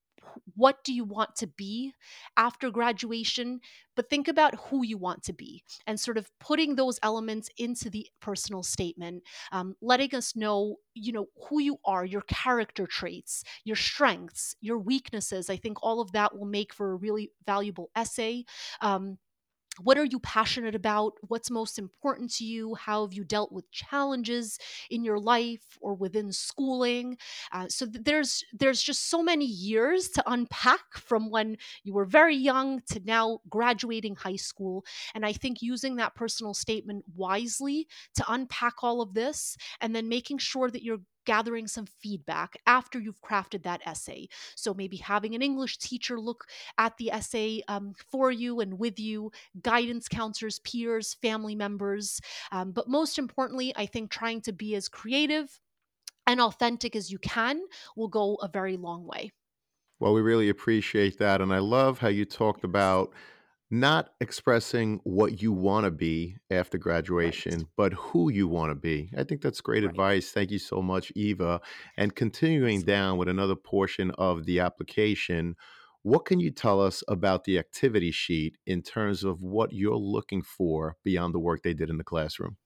what do you want to be after graduation, but think about who you want to be and sort of putting those elements into the personal statement, um, letting us know, you know, who you are, your character traits, your strengths, your weaknesses. I think all of that will make for a really valuable essay. Um, what are you passionate about? What's most important to you? How have you dealt with challenges in your life or within schooling? Uh, so th- there's there's just so many years to unpack from when you were very young to now graduating high school. And I think using that personal statement wisely to unpack all of this, and then making sure that you're gathering some feedback after you've crafted that essay. So maybe having an English teacher look at the essay um, for you and with you, guidance counselors, peers, family members. Um, but most importantly, I think trying to be as creative and authentic as you can will go a very long way. Well, we really appreciate that. And I love how you talked Yes. about not expressing what you want to be after Right. graduation, but who you want to be. I think that's great Right. advice. Thank you so much, Eva. And continuing Absolutely. down with another portion of the application, what can you tell us about the activity sheet in terms of what you're looking for beyond the work they did in the classroom?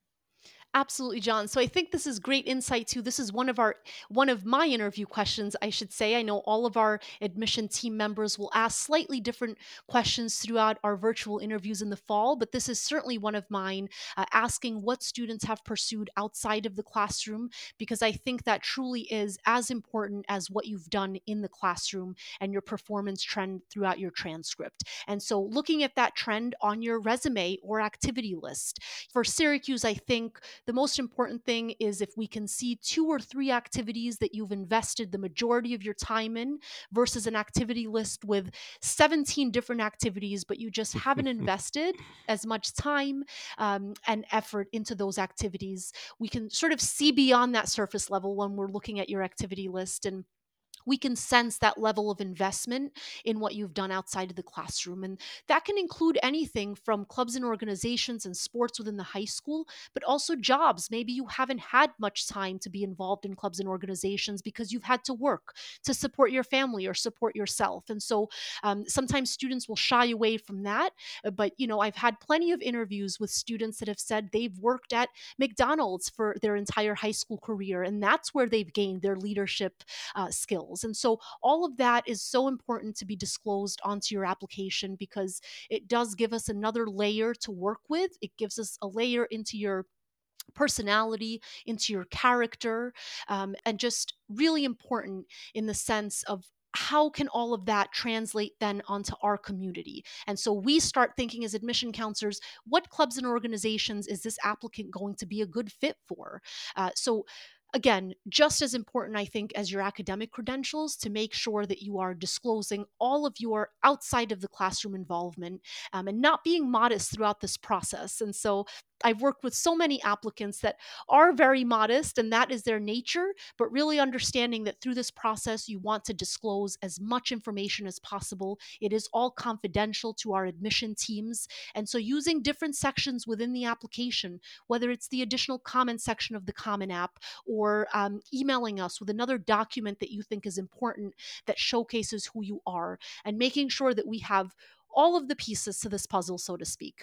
Absolutely, John. So I think this is great insight too. This is one of our one of my interview questions, I should say. I know all of our admission team members will ask slightly different questions throughout our virtual interviews in the fall, but this is certainly one of mine, uh, asking what students have pursued outside of the classroom, because I think that truly is as important as what you've done in the classroom and your performance trend throughout your transcript. And so looking at that trend on your resume or activity list. For Syracuse, I think the most important thing is if we can see two or three activities that you've invested the majority of your time in versus an activity list with seventeen different activities, but you just haven't invested as much time um, and effort into those activities. We can sort of see beyond that surface level when we're looking at your activity list, and we can sense that level of investment in what you've done outside of the classroom. And that can include anything from clubs and organizations and sports within the high school, but also jobs. Maybe you haven't had much time to be involved in clubs and organizations because you've had to work to support your family or support yourself. And so um, sometimes students will shy away from that. uh, But, you know, I've had plenty of interviews with students that have said they've worked at McDonald's for their entire high school career, and that's where they've gained their leadership uh, skills. And so all of that is so important to be disclosed onto your application because it does give us another layer to work with. It gives us a layer into your personality, into your character, um, and just really important in the sense of how can all of that translate then onto our community? And so we start thinking as admission counselors, what clubs and organizations is this applicant going to be a good fit for? Uh, so again, just as important, I think, as your academic credentials to make sure that you are disclosing all of your outside of the classroom involvement um, and not being modest throughout this process. And so I've worked with so many applicants that are very modest and that is their nature, but really understanding that through this process, you want to disclose as much information as possible. It is all confidential to our admission teams. And so using different sections within the application, whether it's the additional comment section of the Common App or um, emailing us with another document that you think is important that showcases who you are, and making sure that we have all of the pieces to this puzzle, so to speak.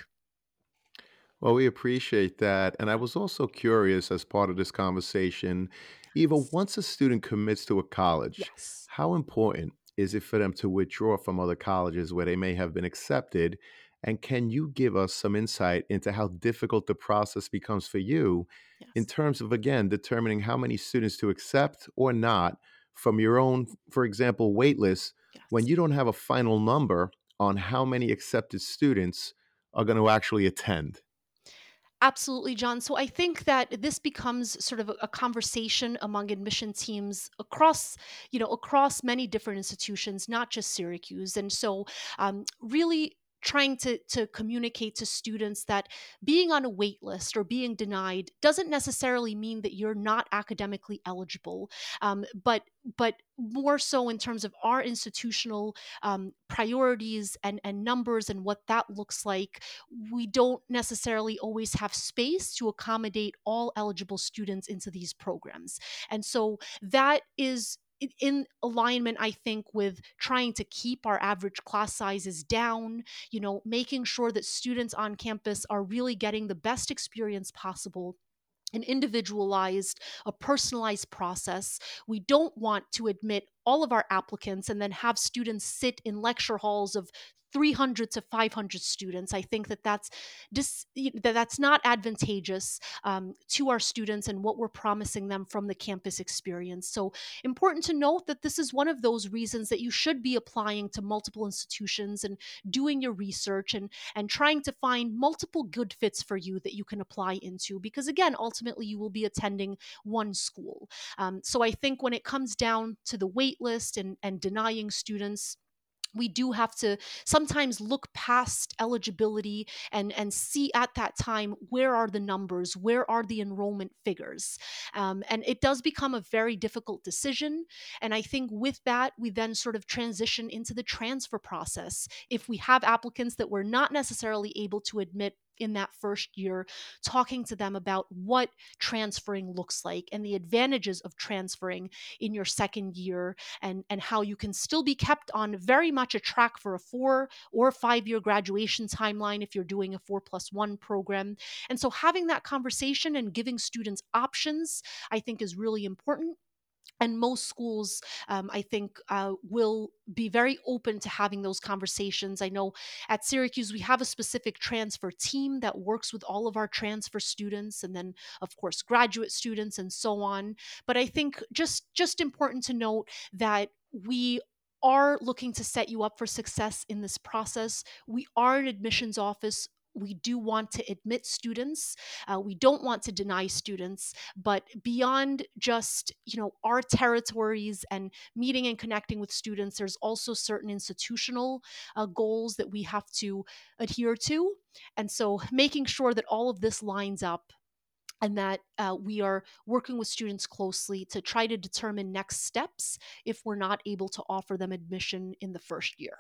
Well, we appreciate that. And I was also curious as part of this conversation, Eva, Yes. once a student commits to a college, Yes. how important is it for them to withdraw from other colleges where they may have been accepted? And can you give us some insight into how difficult the process becomes for you in Yes. terms of, again, determining how many students to accept or not from your own, for example, wait list when Yes. you don't have a final number on how many accepted students are going to actually attend? Absolutely, John. So I think that this becomes sort of a, a conversation among admission teams across, you know, across many different institutions, not just Syracuse. And so, um, really trying to to communicate to students that being on a wait list or being denied doesn't necessarily mean that you're not academically eligible, um, but but more so in terms of our institutional um, priorities and and numbers and what that looks like. We don't necessarily always have space to accommodate all eligible students into these programs. And so that is i- in alignment, I think, with trying to keep our average class sizes down, you know, making sure that students on campus are really getting the best experience possible, an individualized, a personalized process. We don't want to admit all of our applicants and then have students sit in lecture halls of three hundred to five hundred students. I think that that's dis- that that's not advantageous um, to our students and what we're promising them from the campus experience. So important to note that this is one of those reasons that you should be applying to multiple institutions and doing your research and and trying to find multiple good fits for you that you can apply into, because again, ultimately you will be attending one school. Um, so I think when it comes down to the wait list and, and denying students, we do have to sometimes look past eligibility and and see at that time, where are the numbers, where are the enrollment figures, um, and it does become a very difficult decision. And I think with that, we then sort of transition into the transfer process. If we have applicants that we're not necessarily able to admit in that first year, talking to them about what transferring looks like and the advantages of transferring in your second year, and and how you can still be kept on very much a track for a four or five year graduation timeline if you're doing a four plus one program. And so having that conversation and giving students options, I think, is really important. And most schools, um, I think, uh, will be very open to having those conversations. I know at Syracuse we have a specific transfer team that works with all of our transfer students, and then of course graduate students and so on. But I think just just important to note that we are looking to set you up for success in this process. We are an admissions office. We do want to admit students. Uh, we don't want to deny students. But beyond just, you know, our territories and meeting and connecting with students, there's also certain institutional uh, goals that we have to adhere to. And so making sure that all of this lines up, and that uh, we are working with students closely to try to determine next steps if we're not able to offer them admission in the first year.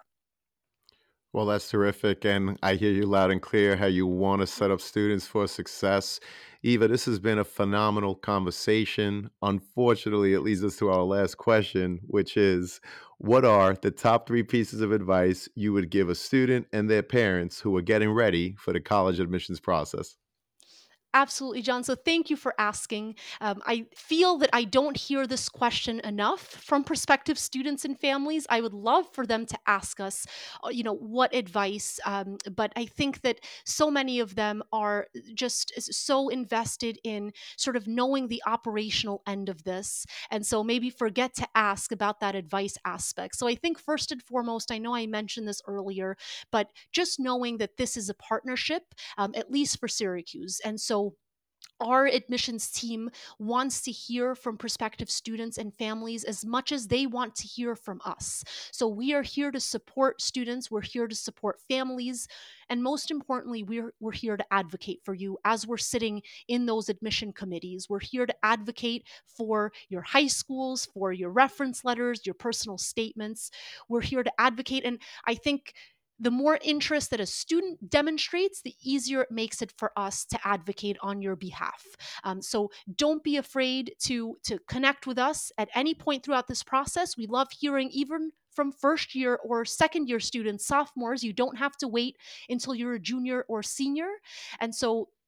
Well, that's terrific. And I hear you loud and clear how you want to set up students for success. Eva, this has been a phenomenal conversation. Unfortunately, it leads us to our last question, which is, what are the top three pieces of advice you would give a student and their parents who are getting ready for the college admissions process? Absolutely, John. So thank you for asking. Um, I feel that I don't hear this question enough from prospective students and families. I would love for them to ask us, uh, you know, what advice. Um, but I think that so many of them are just s- so invested in sort of knowing the operational end of this. And so maybe forget to ask about that advice aspect. So I think first and foremost, I know I mentioned this earlier, but just knowing that this is a partnership, um, at least for Syracuse. And so our admissions team wants to hear from prospective students and families as much as they want to hear from us. So we are here to support students, we're here to support families, and most importantly, we're, we're here to advocate for you as we're sitting in those admission committees. We're here to advocate for your high schools, for your reference letters, your personal statements. We're here to advocate. And I think the more interest that a student demonstrates, the easier it makes it for us to advocate on your behalf. Um, so don't be afraid to to connect with us at any point throughout this process. We love hearing even from first year or second year students, sophomores. You don't have to wait until you're a junior or senior. And so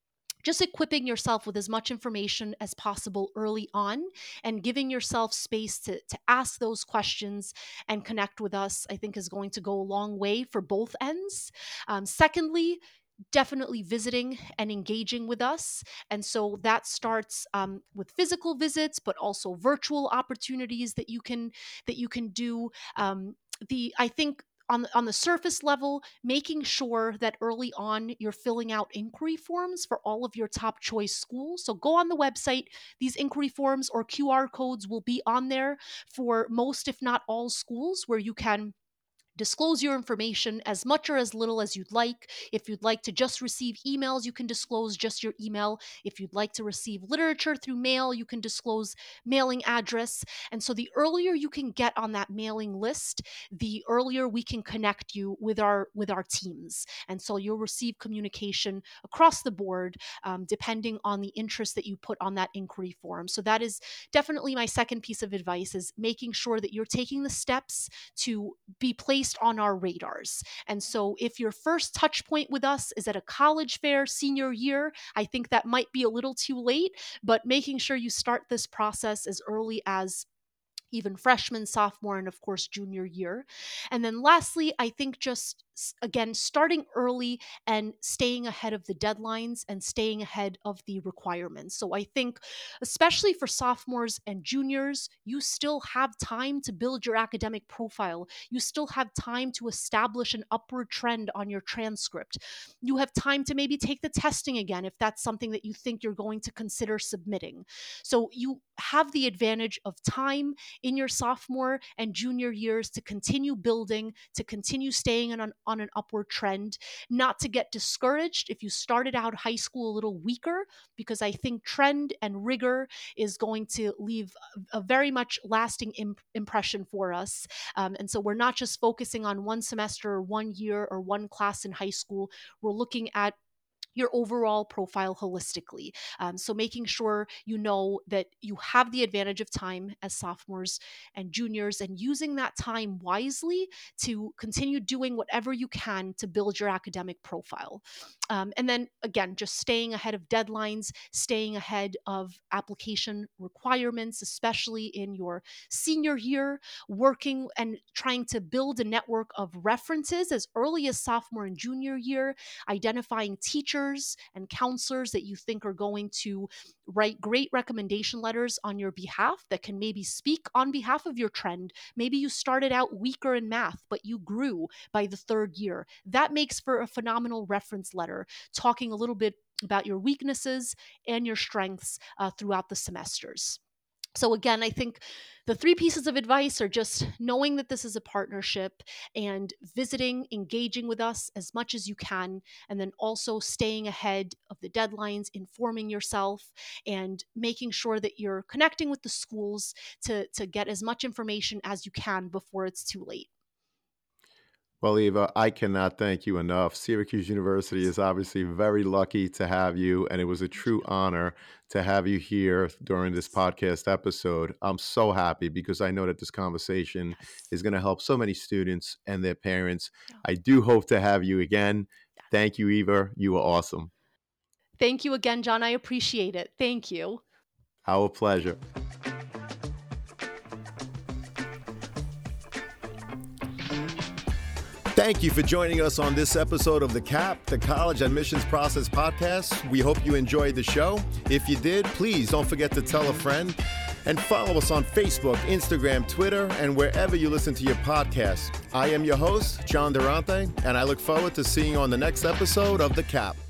just equipping yourself with as much information as possible early on and giving yourself space to, to ask those questions and connect with us, I think is going to go a long way for both ends. Um, secondly, definitely visiting and engaging with us. And so that starts um, with physical visits, but also virtual opportunities that you can that you can do. Um, the I think on the, on the surface level, making sure that early on you're filling out inquiry forms for all of your top choice schools. So go on the website. These inquiry forms or Q R codes will be on there for most, if not all, schools, where you can disclose your information as much or as little as you'd like. If you'd like to just receive emails, you can disclose just your email. If you'd like to receive literature through mail, you can disclose mailing address. And so the earlier you can get on that mailing list, the earlier we can connect you with our with our teams. And so you'll receive communication across the board, um, depending on the interest that you put on that inquiry form. So that is definitely my second piece of advice, is making sure that you're taking the steps to be placed on our radars. And so if your first touch point with us is at a college fair senior year, I think that might be a little too late, but making sure you start this process as early as even freshman, sophomore, and of course, junior year. And then lastly, I think just, again, starting early and staying ahead of the deadlines and staying ahead of the requirements. So I think, especially for sophomores and juniors, you still have time to build your academic profile. You still have time to establish an upward trend on your transcript. You have time to maybe take the testing again if that's something that you think you're going to consider submitting. So you have the advantage of time in your sophomore and junior years to continue building, to continue staying on an, on an upward trend, not to get discouraged if you started out high school a little weaker, because I think trend and rigor is going to leave a, a very much lasting imp- impression for us. Um, and so we're not just focusing on one semester or one year or one class in high school. We're looking at your overall profile holistically. Um, so making sure you know that you have the advantage of time as sophomores and juniors, and using that time wisely to continue doing whatever you can to build your academic profile. Um, and then again, just staying ahead of deadlines, staying ahead of application requirements, especially in your senior year, working and trying to build a network of references as early as sophomore and junior year, identifying teachers and counselors that you think are going to write great recommendation letters on your behalf that can maybe speak on behalf of your trend. Maybe you started out weaker in math, but you grew by the third year. That makes for a phenomenal reference letter, talking a little bit about your weaknesses and your strengths uh, throughout the semesters. So again, I think the three pieces of advice are just knowing that this is a partnership and visiting, engaging with us as much as you can, and then also staying ahead of the deadlines, informing yourself, and making sure that you're connecting with the schools to, to get as much information as you can before it's too late. Well, Eva, I cannot thank you enough. Syracuse University is obviously very lucky to have you, and it was a true honor to have you here during this podcast episode. I'm so happy because I know that this conversation is going to help so many students and their parents. I do hope to have you again. Thank you, Eva. You were awesome. Thank you again, John. I appreciate it. Thank you. Our pleasure. Thank you for joining us on this episode of the C A P, the College Admissions Process Podcast. We hope you enjoyed the show. If you did, please don't forget to tell a friend and follow us on Facebook, Instagram, Twitter, and wherever you listen to your podcasts. I am your host, John Durante, and I look forward to seeing you on the next episode of the C A P.